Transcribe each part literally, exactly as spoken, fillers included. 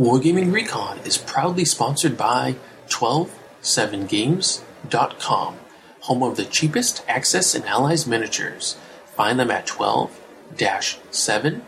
Wargaming Recon is proudly sponsored by twelve seven games dot com, home of the cheapest Axis and Allies miniatures. Find them at twelve seven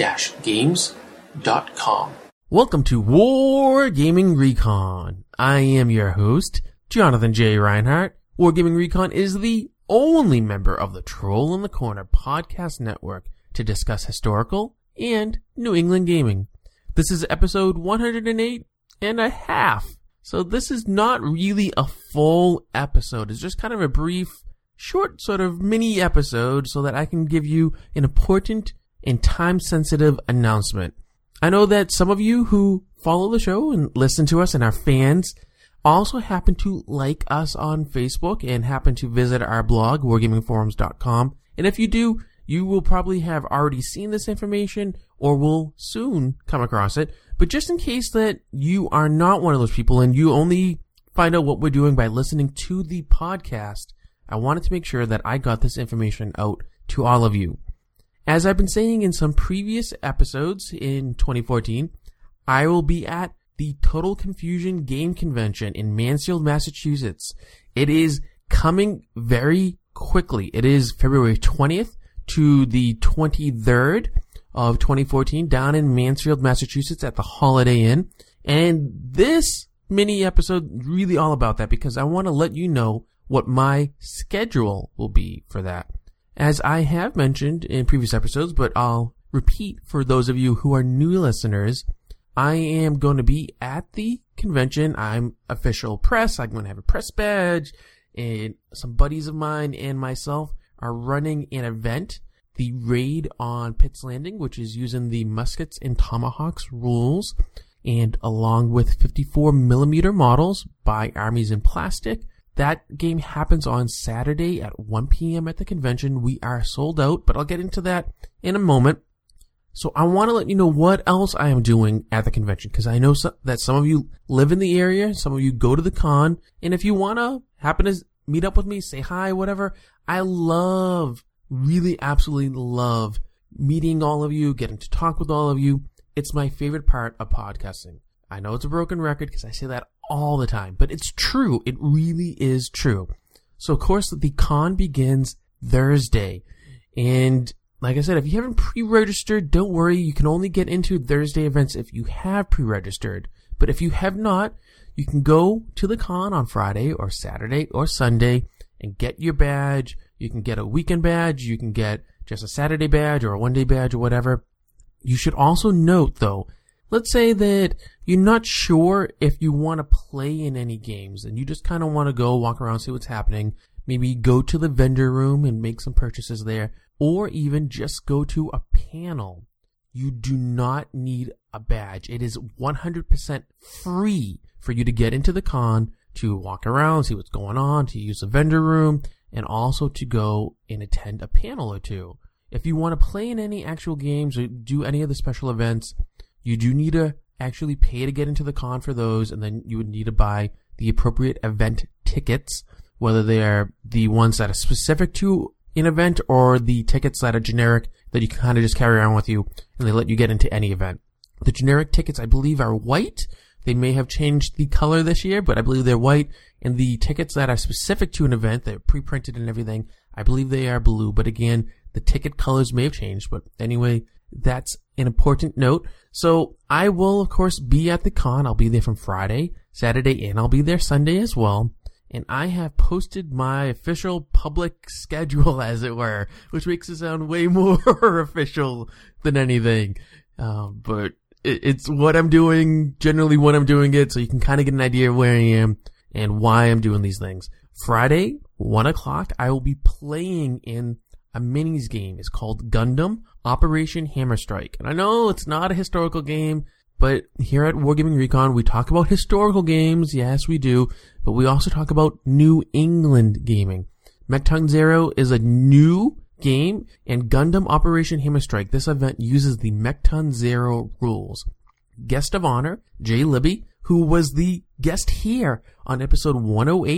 games dot com. Welcome to Wargaming Recon. I am your host, Jonathan J. Reinhardt. Wargaming Recon is the only member of the Troll in the Corner podcast network to discuss historical and New England gaming. This is episode one hundred eight and a half. So this is not really a full episode. It's just kind of a brief, short sort of mini episode so that I can give you an important and time-sensitive announcement. I know that some of you who follow the show and listen to us and are fans also happen to like us on Facebook and happen to visit our blog, wargaming forums dot com. And if you do, you will probably have already seen this information or will soon come across it. But just in case that you are not one of those people and you only find out what we're doing by listening to the podcast, I wanted to make sure that I got this information out to all of you. As I've been saying in some previous episodes in twenty fourteen, I will be at the Total Confusion Game Convention in Mansfield, Massachusetts. It is coming very quickly. It is February twentieth to the twenty-third of twenty fourteen down in Mansfield, Massachusetts at the Holiday Inn. And this mini episode is really all about that because I want to let you know what my schedule will be for that. As I have mentioned in previous episodes, but I'll repeat for those of you who are new listeners, I am going to be at the convention. I'm official press. I'm going to have a press badge, and some buddies of mine and myself are running an event, the Raid on Pitt's Landing, which is using the Muskets and Tomahawks rules, and along with fifty-four millimeter models by Armies in Plastic. That game happens on Saturday at one p.m. at the convention. We are sold out, but I'll get into that in a moment. So I want to let you know what else I am doing at the convention, because I know so- that some of you live in the area, some of you go to the con, and if you want to happen to meet up with me, say hi, whatever, I love, really absolutely love meeting all of you, getting to talk with all of you. It's my favorite part of podcasting. I know it's a broken record because I say that all the time, but it's true. It really is true. So of course the con begins Thursday, and like I said, if you haven't pre-registered, don't worry. You can only get into Thursday events if you have pre-registered. But if you have not, you can go to the con on Friday or Saturday or Sunday and get your badge. You can get a weekend badge. You can get just a Saturday badge or a one-day badge or whatever. You should also note, though, let's say that you're not sure if you want to play in any games and you just kind of want to go walk around, see what's happening. Maybe go to the vendor room and make some purchases there, or even just go to a panel. You do not need a badge. It is one hundred percent free for you to get into the con, to walk around, see what's going on, to use the vendor room, and also to go and attend a panel or two. If you want to play in any actual games or do any of the special events, you do need to actually pay to get into the con for those, and then you would need to buy the appropriate event tickets, whether they are the ones that are specific to an event or the tickets that are generic that you can kind of just carry around with you and they let you get into any event. The generic tickets, I believe, are white. They may have changed the color this year, but I believe they're white. And the tickets that are specific to an event, they're pre-printed and everything, I believe they are blue. But again, the ticket colors may have changed. But anyway, that's an important note. So I will, of course, be at the con. I'll be there from Friday, Saturday, and I'll be there Sunday as well. And I have posted my official public schedule, as it were, which makes it sound way more official than anything. Um, but it, it's what I'm doing, generally when I'm doing it, so you can kind of get an idea of where I am and why I'm doing these things. Friday, one o'clock, I will be playing in a minis game. It's called Gundam Operation Hammer Strike. And I know it's not a historical game, but here at Wargaming Recon, we talk about historical games. Yes, we do. But we also talk about New England gaming. Mechton Zero is a new game, and Gundam Operation Hammer Strike, this event uses the Mechton Zero rules. Guest of honor, Jay Libby, who was the guest here on episode one oh eight,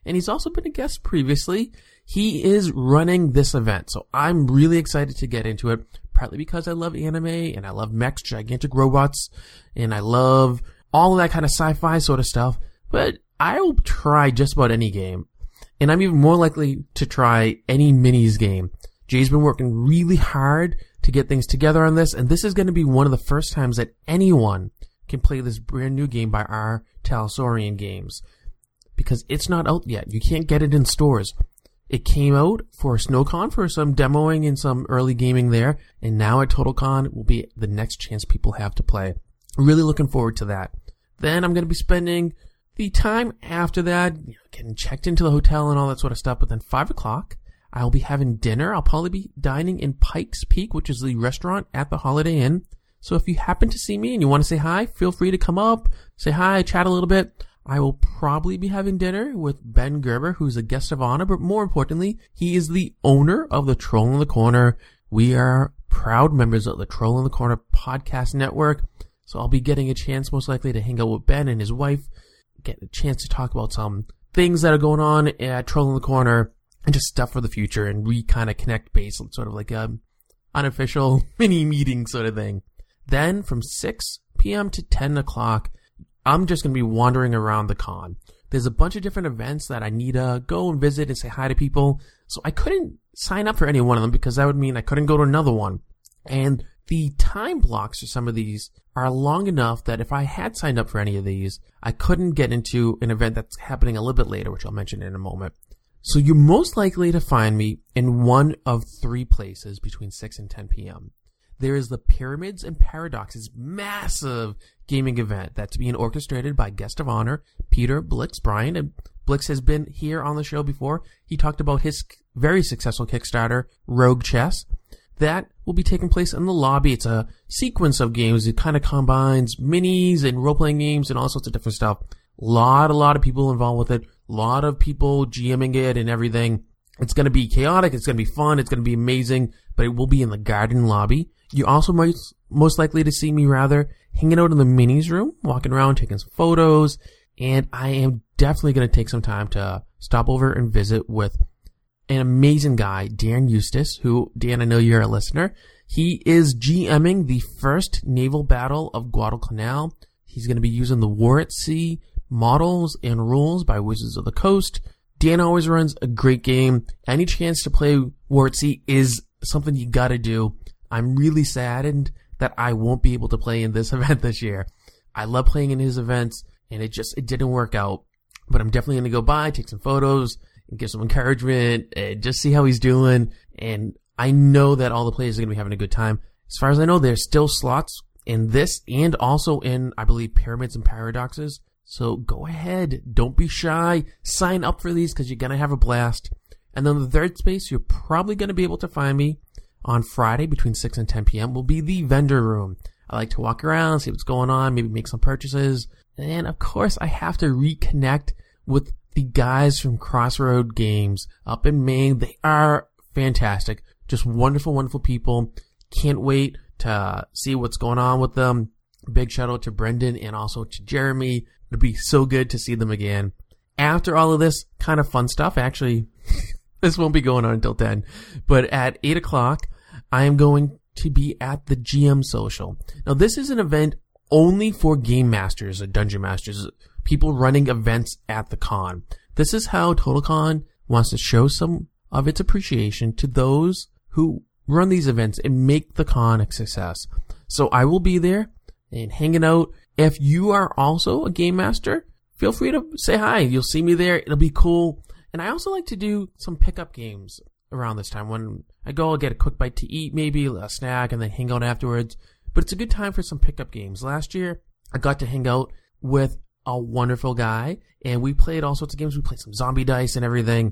and he's also been a guest previously. He is running this event, so I'm really excited to get into it, partly because I love anime, and I love mechs, gigantic robots, and I love all of that kind of sci-fi sort of stuff, but I'll try just about any game, and I'm even more likely to try any minis game. Jay's been working really hard to get things together on this, and this is going to be one of the first times that anyone can play this brand new game by our Talsorian Games, because it's not out yet. You can't get it in stores. It came out for SnowCon for some demoing and some early gaming there, and now at TotalCon will be the next chance people have to play. Really looking forward to that. Then I'm going to be spending the time after that, you know, getting checked into the hotel and all that sort of stuff, but then five o'clock, I'll be having dinner. I'll probably be dining in Pikes Peak, which is the restaurant at the Holiday Inn. So if you happen to see me and you want to say hi, feel free to come up, say hi, chat a little bit. I will probably be having dinner with Ben Gerber, who's a guest of honor, but more importantly, he is the owner of the Troll in the Corner. We are proud members of the Troll in the Corner podcast network, so I'll be getting a chance most likely to hang out with Ben and his wife, get a chance to talk about some things that are going on at Troll in the Corner, and just stuff for the future, and we kind of connect base, sort of like a unofficial mini meeting sort of thing. Then from six p.m. to ten o'clock, I'm just going to be wandering around the con. There's a bunch of different events that I need to go and visit and say hi to people. So I couldn't sign up for any one of them because that would mean I couldn't go to another one. And the time blocks for some of these are long enough that if I had signed up for any of these, I couldn't get into an event that's happening a little bit later, which I'll mention in a moment. So you're most likely to find me in one of three places between six and ten p.m. There is the Pyramids and Paradoxes massive gaming event that's being orchestrated by guest of honor, Peter Blix Bryan. And Blix has been here on the show before. He talked about his very successful Kickstarter, Rogue Chess. That will be taking place in the lobby. It's a sequence of games. It kind of combines minis and role-playing games and all sorts of different stuff. Lot, a lot of people involved with it. A lot of people GMing it and everything. It's going to be chaotic. It's going to be fun. It's going to be amazing. But it will be in the garden lobby. You also might most likely to see me rather hanging out in the minis room, walking around, taking some photos, and I am definitely going to take some time to stop over and visit with an amazing guy, Dan Eustace, who, Dan, I know you're a listener. He is GMing the first naval battle of Guadalcanal. He's going to be using the War at Sea models and rules by Wizards of the Coast. Dan always runs a great game. Any chance to play War at Sea is something you got to do. I'm really saddened that I won't be able to play in this event this year. I love playing in his events, and it just, it didn't work out. But I'm definitely going to go by, take some photos, and give some encouragement, and just see how he's doing. And I know that all the players are going to be having a good time. As far as I know, there's still slots in this and also in, I believe, Pyramids and Paradoxes. So go ahead. Don't be shy. Sign up for these because you're going to have a blast. And then the third space, you're probably going to be able to find me on Friday between six and ten p.m. will be the vendor room. I like to walk around, see what's going on, maybe make some purchases. And of course, I have to reconnect with the guys from Crossroad Games up in Maine. They are fantastic. Just wonderful, wonderful people. Can't wait to see what's going on with them. Big shout out to Brendan and also to Jeremy. It'll be so good to see them again. After all of this kind of fun stuff, actually, this won't be going on until ten, but at eight o'clock, I am going to be at the G M Social. Now, this is an event only for game masters or dungeon masters, people running events at the con. This is how TotalCon wants to show some of its appreciation to those who run these events and make the con a success. So I will be there and hanging out. If you are also a game master, feel free to say hi. You'll see me there. It'll be cool. And I also like to do some pickup games around this time. When I go, I'll get a quick bite to eat, maybe a snack, and then hang out afterwards. But it's a good time for some pickup games. Last year, I got to hang out with a wonderful guy, and we played all sorts of games. We played some zombie dice and everything.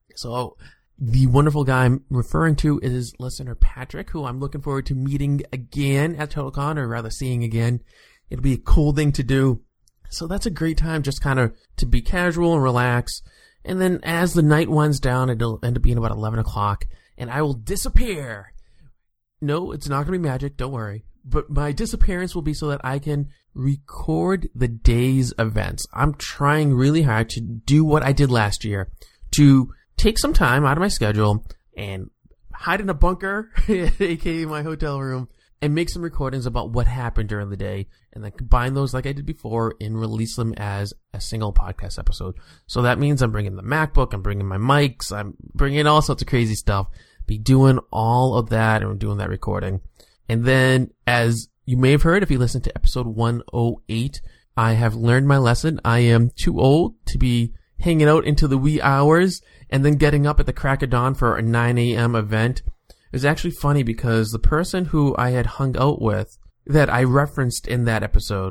So the wonderful guy I'm referring to is listener Patrick, who I'm looking forward to meeting again at TotalCon, or rather seeing again. It'll be a cool thing to do. So that's a great time just kind of to be casual and relax. And then as the night winds down, it'll end up being about eleven o'clock, and I will disappear. No, it's not going to be magic, don't worry. but my disappearance will be so that I can record the day's events. I'm trying really hard to do what I did last year, to take some time out of my schedule and hide in a bunker, aka my hotel room, and make some recordings about what happened during the day, and then combine those like I did before and release them as a single podcast episode. So that means I'm bringing the MacBook, I'm bringing my mics, I'm bringing all sorts of crazy stuff, be doing all of that and doing that recording. And then, as you may have heard if you listened to episode one oh eight, I have learned my lesson. I am too old to be hanging out into the wee hours and then getting up at the crack of dawn for a nine a.m. event. It was actually funny because the person who I had hung out with that I referenced in that episode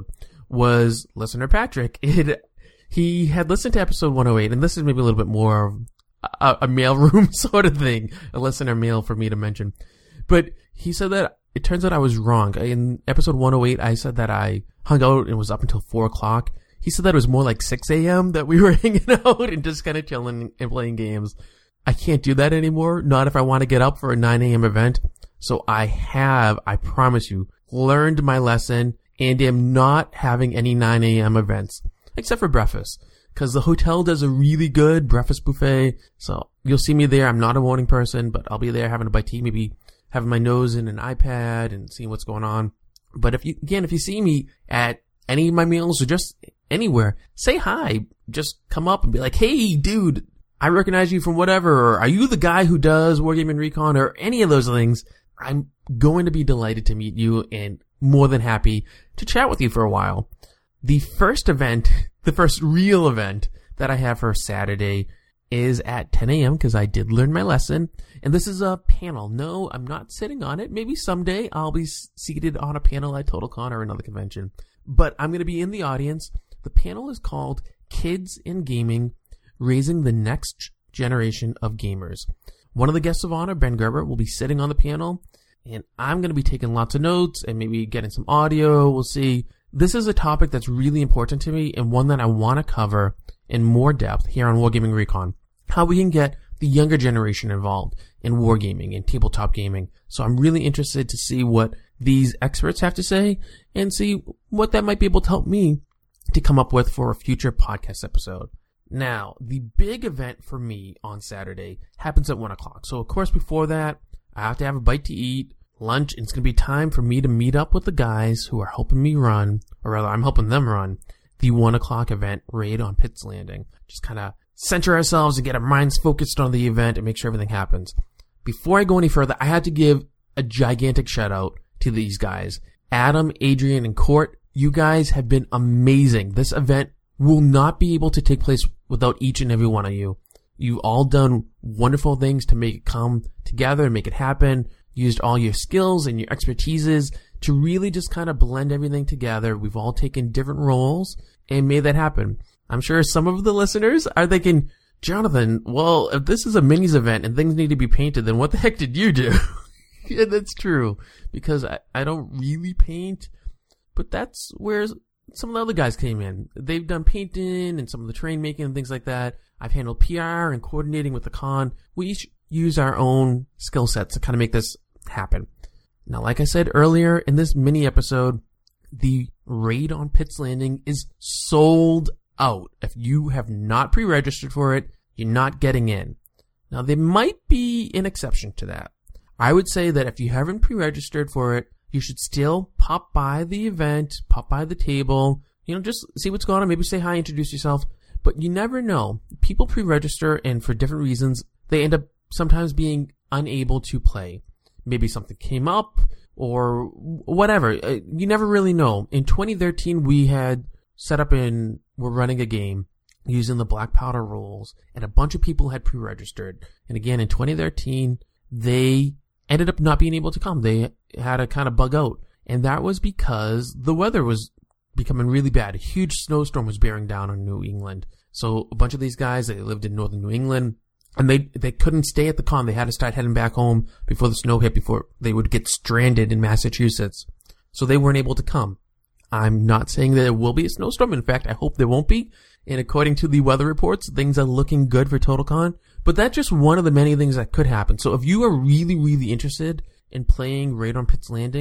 was listener Patrick. It, he had listened to episode one oh eight, and this is maybe a little bit more of a, a mailroom sort of thing, a listener mail for me to mention. But he said that it turns out I was wrong. In episode one oh eight, I said that I hung out and was up until four o'clock. He said that it was more like six a.m. that we were hanging out and just kind of chilling and playing games. I can't do that anymore, not if I want to get up for a nine a.m. event. So I have, I promise you, learned my lesson and am not having any nine a.m. events, except for breakfast, because the hotel does a really good breakfast buffet. So you'll see me there. I'm not a morning person, but I'll be there having a bite to eat, maybe having my nose in an iPad and seeing what's going on. But if you, again, if you see me at any of my meals or just anywhere, say hi. Just come up and be like, hey, dude, I recognize you from whatever, or are you the guy who does Wargaming Recon, or any of those things. I'm going to be delighted to meet you and more than happy to chat with you for a while. The first event, the first real event that I have for Saturday is at ten a.m. because I did learn my lesson. And this is a panel. No, I'm not sitting on it. Maybe someday I'll be seated on a panel at TotalCon or another convention. But I'm going to be in the audience. The panel is called Kids in Gaming, Raising the Next Generation of Gamers. One of the guests of honor, Ben Gerber, will be sitting on the panel, and I'm going to be taking lots of notes and maybe getting some audio. We'll see. This is a topic that's really important to me and one that I want to cover in more depth here on Wargaming Recon. How we can get the younger generation involved in wargaming and tabletop gaming. So I'm really interested to see what these experts have to say and see what that might be able to help me to come up with for a future podcast episode. Now, the big event for me on Saturday happens at one o'clock. So, of course, before that, I have to have a bite to eat, lunch, and it's going to be time for me to meet up with the guys who are helping me run, or rather, I'm helping them run, the one o'clock event, Raid on Pitt's Landing. Just kind of center ourselves and get our minds focused on the event and make sure everything happens. Before I go any further, I had to give a gigantic shout out to these guys. Adam, Adrian, and Court, you guys have been amazing. This event will not be able to take place without each and every one of you. You've all done wonderful things to make it come together and make it happen. Used all your skills and your expertises to really just kind of blend everything together. We've all taken different roles and made that happen. I'm sure some of the listeners are thinking, Jonathan, well, if this is a minis event and things need to be painted, then what the heck did you do? Yeah, that's true, because I, I don't really paint, but that's where some of the other guys came in. They've done painting and some of the terrain making and things like that. I've handled P R and coordinating with the con. We each use our own skill sets to kind of make this happen. Now, like I said earlier in this mini episode, the Raid on Pitt's Landing is sold out. If you have not pre-registered for it, you're not getting in. Now, there might be an exception to that. I would say that if you haven't pre-registered for it, you should still pop by the event, pop by the table, you know, just see what's going on, maybe say hi, introduce yourself. But you never know. People pre-register, and for different reasons, they end up sometimes being unable to play. Maybe something came up, or whatever. You never really know. In twenty thirteen, we had set up and we're running a game using the Black Powder rules, and a bunch of people had pre-registered. And again, in twenty thirteen, they ended up not being able to come. They had to kind of bug out. And that was because the weather was becoming really bad. A huge snowstorm was bearing down on New England. So a bunch of these guys, they lived in northern New England, and they they couldn't stay at the con. They had to start heading back home before the snow hit, before they would get stranded in Massachusetts. So they weren't able to come. I'm not saying that there will be a snowstorm. In fact, I hope there won't be. And according to the weather reports, things are looking good for TotalCon. But that's just one of the many things that could happen. So if you are really, really interested in playing Raid on Pitt's Landing,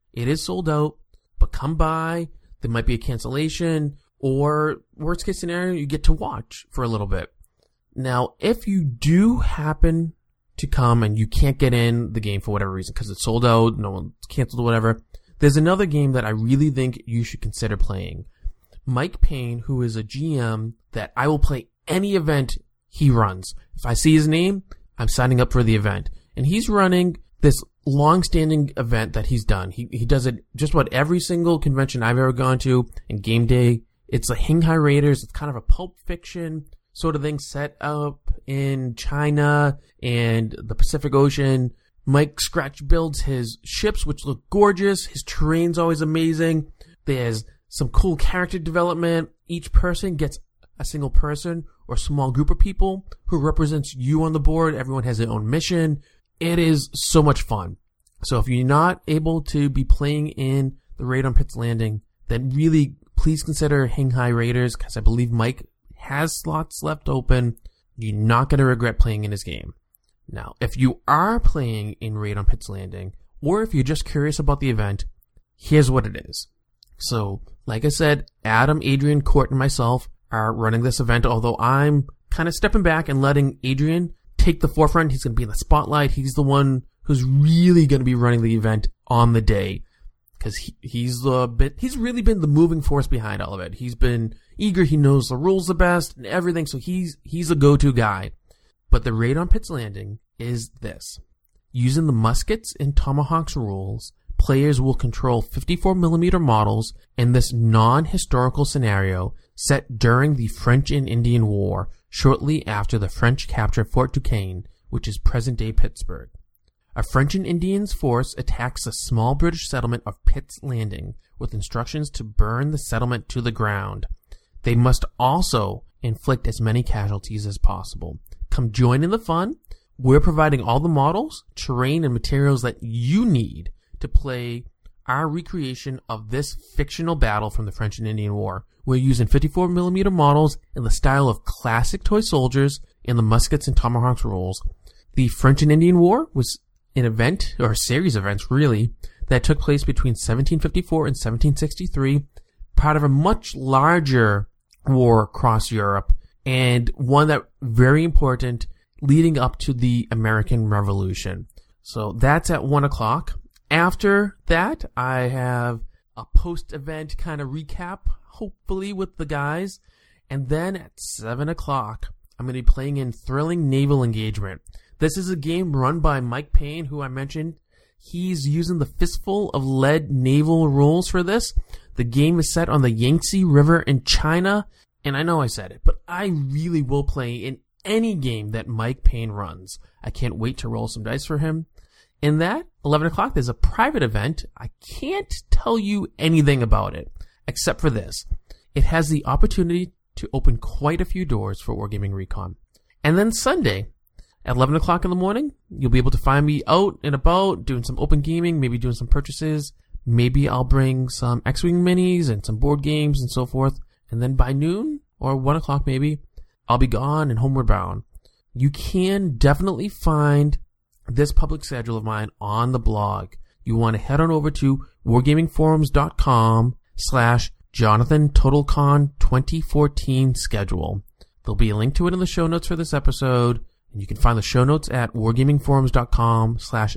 It is sold out, but come by. There might be a cancellation, or worst case scenario, you get to watch for a little bit. Now, if you do happen to come and you can't get in the game for whatever reason, because it's sold out, no one's canceled or whatever, there's another game that I really think you should consider playing. Mike Payne, who is a G M that I will play any event he runs. If I see his name, I'm signing up for the event. And he's running this long-standing event that he's done. He he does it just about every single convention I've ever gone to, and game day. It's the Hinghai Raiders. It's kind of a pulp fiction sort of thing set up in China and the Pacific Ocean. Mike Scratch builds his ships, which look gorgeous. His terrain's always amazing. There's some cool character development. Each person gets a single person or small group of people who represents you on the board. Everyone has their own mission. It is so much fun. So if you're not able to be playing in the raid on Pitt's Landing, then really please consider Hinghai Raiders, because I believe Mike has slots left open. You're not going to regret playing in his game. Now, if you are playing in Raid on Pitt's Landing, or if you're just curious about the event, here's what it is. So, like I said, Adam, Adrian, Court, and myself are running this event, although I'm kind of stepping back and letting Adrian take the forefront. He's going to be in the spotlight. He's the one who's really going to be running the event on the day, because he, he's the bit, he's really been the moving force behind all of it. He's been eager. He knows the rules the best and everything. So he's, he's a go-to guy. But the raid on Pitt's Landing is this. Using the muskets and tomahawks rules, players will control fifty-four millimeter models in this non-historical scenario set during the French and Indian War, shortly after the French captured Fort Duquesne, which is present-day Pittsburgh. A French and Indians force attacks the small British settlement of Pitt's Landing with instructions to burn the settlement to the ground. They must also inflict as many casualties as possible. Come join in the fun. We're providing all the models, terrain, and materials that you need to play our recreation of this fictional battle from the French and Indian War. We're using fifty-four millimeter models in the style of classic toy soldiers in the muskets and tomahawks rules. The French and Indian War was an event, or a series of events really, that took place between seventeen fifty-four and seventeen sixty-three, part of a much larger war across Europe, and one that very important leading up to the American Revolution. So that's at one o'clock. After that, I have a post-event kind of recap, hopefully with the guys. And then at seven o'clock, I'm going to be playing in Thrilling Naval Engagement. This is a game run by Mike Payne, who I mentioned. He's using the Fistful of Lead naval rules for this. The game is set on the Yangtze River in China. And I know I said it, but I really will play in any game that Mike Payne runs. I can't wait to roll some dice for him. In that, eleven o'clock, there's a private event. I can't tell you anything about it, except for this. It has the opportunity to open quite a few doors for Wargaming Recon. And then Sunday, at eleven o'clock in the morning, you'll be able to find me out and about, doing some open gaming, maybe doing some purchases. Maybe I'll bring some X-Wing minis and some board games and so forth. And then by noon, or one o'clock maybe, I'll be gone and homeward bound. You can definitely find this public schedule of mine on the blog. You want to head on over to wargamingforums.com slash Jonathan TotalCon twenty fourteen schedule. There'll be a link to it in the show notes for this episode, and you can find the show notes at wargamingforums.com slash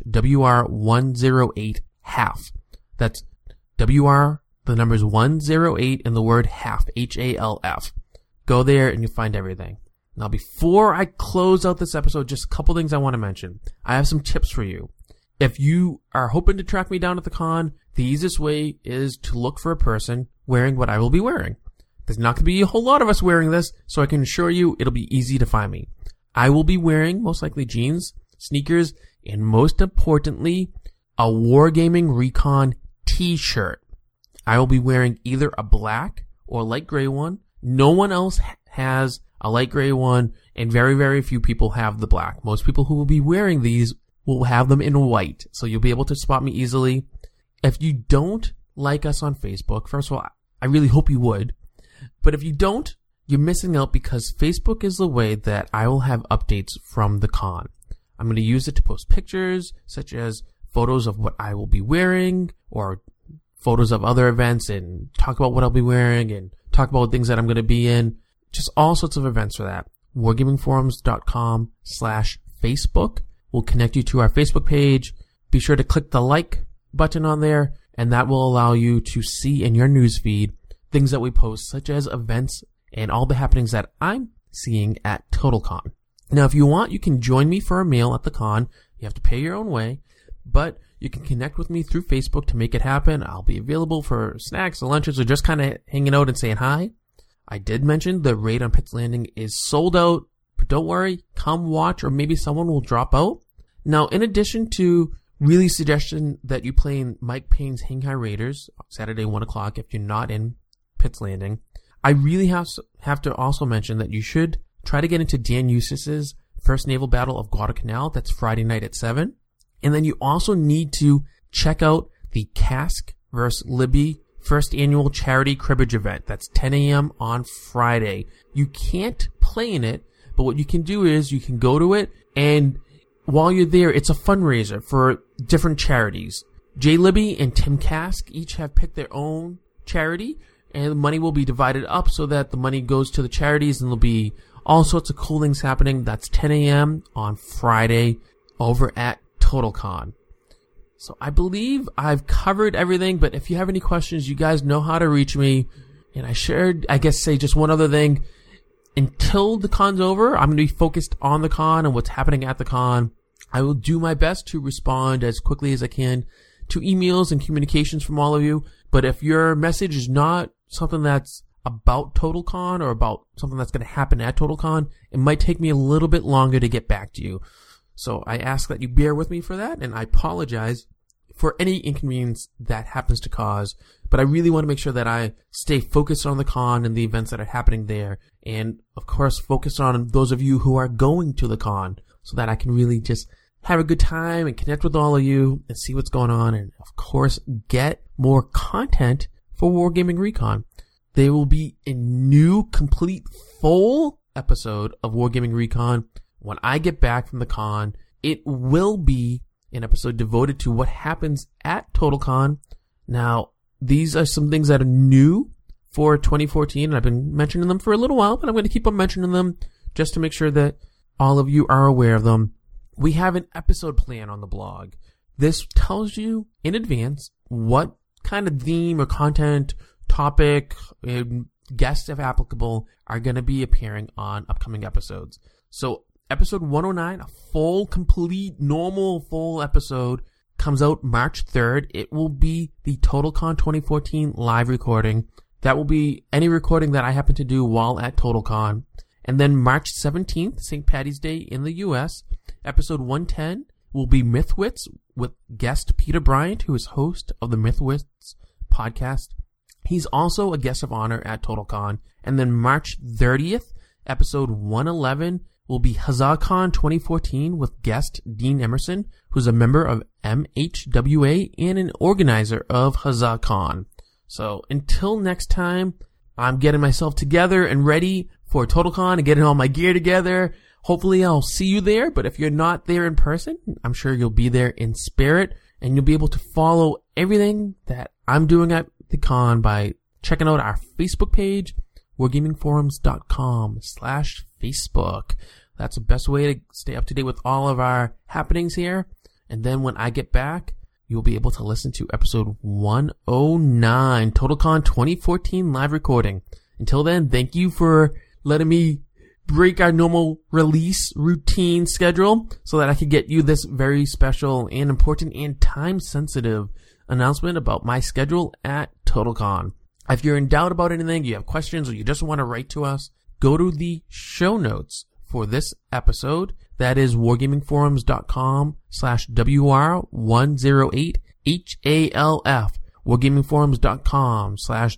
WR108 half. That's W R, the numbers one oh eight, and the word half, H A L F. Go there and you'll find everything. Now, before I close out this episode, just a couple things I want to mention. I have some tips for you. If you are hoping to track me down at the con, the easiest way is to look for a person wearing what I will be wearing. There's not going to be a whole lot of us wearing this, so I can assure you it'll be easy to find me. I will be wearing, most likely, jeans, sneakers, and most importantly, a Wargaming Recon t-shirt. I will be wearing either a black or light gray one. No one else has a light gray one, and very, very few people have the black. Most people who will be wearing these will have them in white, so you'll be able to spot me easily. If you don't like us on Facebook, first of all, I really hope you would, but if you don't, you're missing out, because Facebook is the way that I will have updates from the con. I'm going to use it to post pictures, such as photos of what I will be wearing, or photos of other events and talk about what I'll be wearing and talk about things that I'm going to be in. Just all sorts of events for that. wargamingforums.com slash Facebook will connect you to our Facebook page. Be sure to click the like button on there, and that will allow you to see in your newsfeed things that we post, such as events and all the happenings that I'm seeing at TotalCon. Now, if you want, you can join me for a meal at the con. You have to pay your own way, but you can connect with me through Facebook to make it happen. I'll be available for snacks or lunches or just kind of hanging out and saying hi. I did mention the raid on Pitt's Landing is sold out, but don't worry, come watch or maybe someone will drop out. Now, in addition to really suggestion that you play in Mike Payne's Hanghai Raiders, Saturday, one o'clock, if you're not in Pitt's Landing, I really have, have to also mention that you should try to get into Dan Eustis's First Naval Battle of Guadalcanal. That's Friday night at seven. And then you also need to check out the Cask versus Libby first annual charity cribbage event. That's ten a.m. on Friday. You can't play in it, but what you can do is you can go to it, and while you're there, it's a fundraiser for different charities. Jay Libby and Tim Cask each have picked their own charity, and the money will be divided up so that the money goes to the charities, and there'll be all sorts of cool things happening. That's ten a.m. on Friday over at TotalCon. So I believe I've covered everything, but if you have any questions, you guys know how to reach me. And I shared, I guess, say just one other thing. Until the con's over, I'm going to be focused on the con and what's happening at the con. I will do my best to respond as quickly as I can to emails and communications from all of you. But if your message is not something that's about TotalCon or about something that's going to happen at TotalCon, it might take me a little bit longer to get back to you. So I ask that you bear with me for that, and I apologize for any inconvenience that happens to cause. But I really want to make sure that I stay focused on the con and the events that are happening there. And, of course, focus on those of you who are going to the con so that I can really just have a good time and connect with all of you and see what's going on. And, of course, get more content for Wargaming Recon. There will be a new, complete, full episode of Wargaming Recon when I get back from the con. It will be an episode devoted to what happens at TotalCon. Now, these are some things that are new for twenty fourteen, and I've been mentioning them for a little while, but I'm going to keep on mentioning them just to make sure that all of you are aware of them. We have an episode plan on the blog. This tells you in advance what kind of theme or content, topic, and guests, if applicable, are going to be appearing on upcoming episodes. So episode one oh nine, a full, complete, normal, full episode, comes out March third. It will be the TotalCon twenty fourteen live recording. That will be any recording that I happen to do while at TotalCon. And then March seventeenth, Saint Patty's Day in the U S, episode one ten will be Mythwits with guest Peter Bryant, who is host of the Mythwits podcast. He's also a guest of honor at TotalCon. And then March thirtieth, episode one eleven will be HuzzahCon twenty fourteen with guest Dean Emerson, who's a member of M H W A and an organizer of HuzzahCon. So until next time, I'm getting myself together and ready for TotalCon and getting all my gear together. Hopefully I'll see you there, but if you're not there in person, I'm sure you'll be there in spirit, and you'll be able to follow everything that I'm doing at the con by checking out our Facebook page, wargamingforums.com slash Facebook. That's the best way to stay up to date with all of our happenings here. And then when I get back, you'll be able to listen to episode one oh nine, TotalCon twenty fourteen live recording. Until then, thank you for letting me break our normal release routine schedule so that I could get you this very special and important and time-sensitive announcement about my schedule at TotalCon. If you're in doubt about anything, you have questions, or you just want to write to us, go to the show notes for this episode. That is wargamingforums.com slash WR108 HALF. wargamingforums.com slash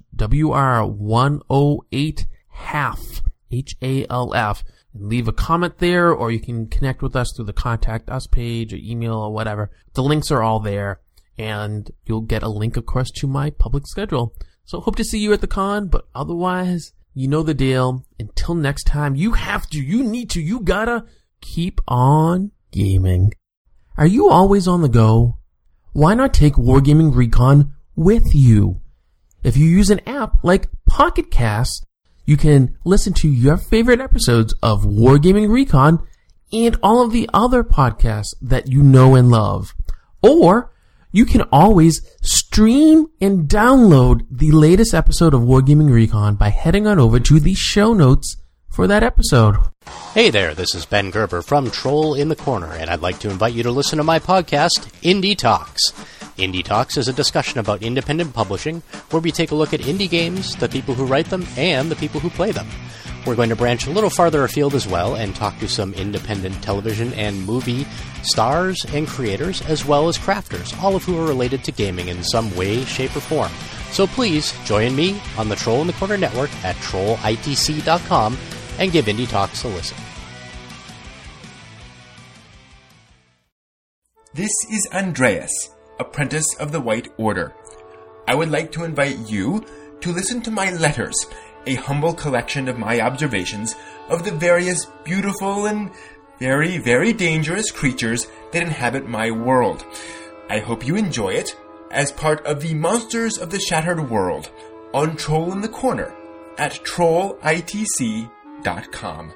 WR108 half. H A L F. And leave a comment there, or you can connect with us through the Contact Us page or email or whatever. The links are all there, and you'll get a link, of course, to my public schedule. So hope to see you at the con, but otherwise, you know the deal. Until next time, you have to, you need to, you gotta keep on gaming. Are you always on the go? Why not take Wargaming Recon with you. If you use an app like Pocket Cast, you can listen to your favorite episodes of Wargaming Recon and all of the other podcasts that you know and love. Or you can always stream and download the latest episode of Wargaming Recon by heading on over to the show notes for that episode. Hey there, this is Ben Gerber from Troll in the Corner, and I'd like to invite you to listen to my podcast, Indie Talks. Indie Talks is a discussion about independent publishing, where we take a look at indie games, the people who write them, and the people who play them. We're going to branch a little farther afield as well and talk to some independent television and movie stars and creators, as well as crafters, all of who are related to gaming in some way, shape, or form. So please join me on the Troll in the Corner network at troll I T C dot com and give Indie Talks a listen. This is Andreas, apprentice of the White Order. I would like to invite you to listen to my letters, a humble collection of my observations of the various beautiful and very, very dangerous creatures that inhabit my world. I hope you enjoy it as part of the Monsters of the Shattered World on Troll in the Corner at troll I T C dot com.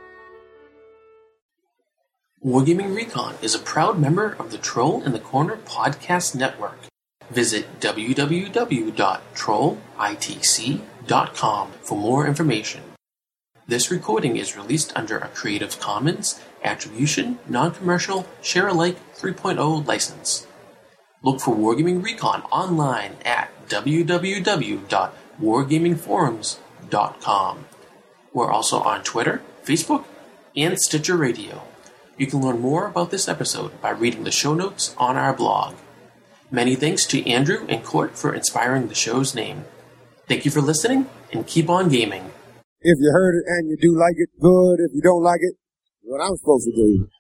Wargaming Recon is a proud member of the Troll in the Corner podcast network. Visit w w w dot troll I T C dot com for more information. This recording is released under a Creative Commons Attribution, Non-Commercial, Share-alike three point oh license. Look for Wargaming Recon online at w w w dot wargaming forums dot com. We're also on Twitter, Facebook, and Stitcher Radio. You can learn more about this episode by reading the show notes on our blog. Many thanks to Andrew and Court for inspiring the show's name. Thank you for listening, and keep on gaming. If you heard it and you do like it, good. If you don't like it, what I'm supposed to do.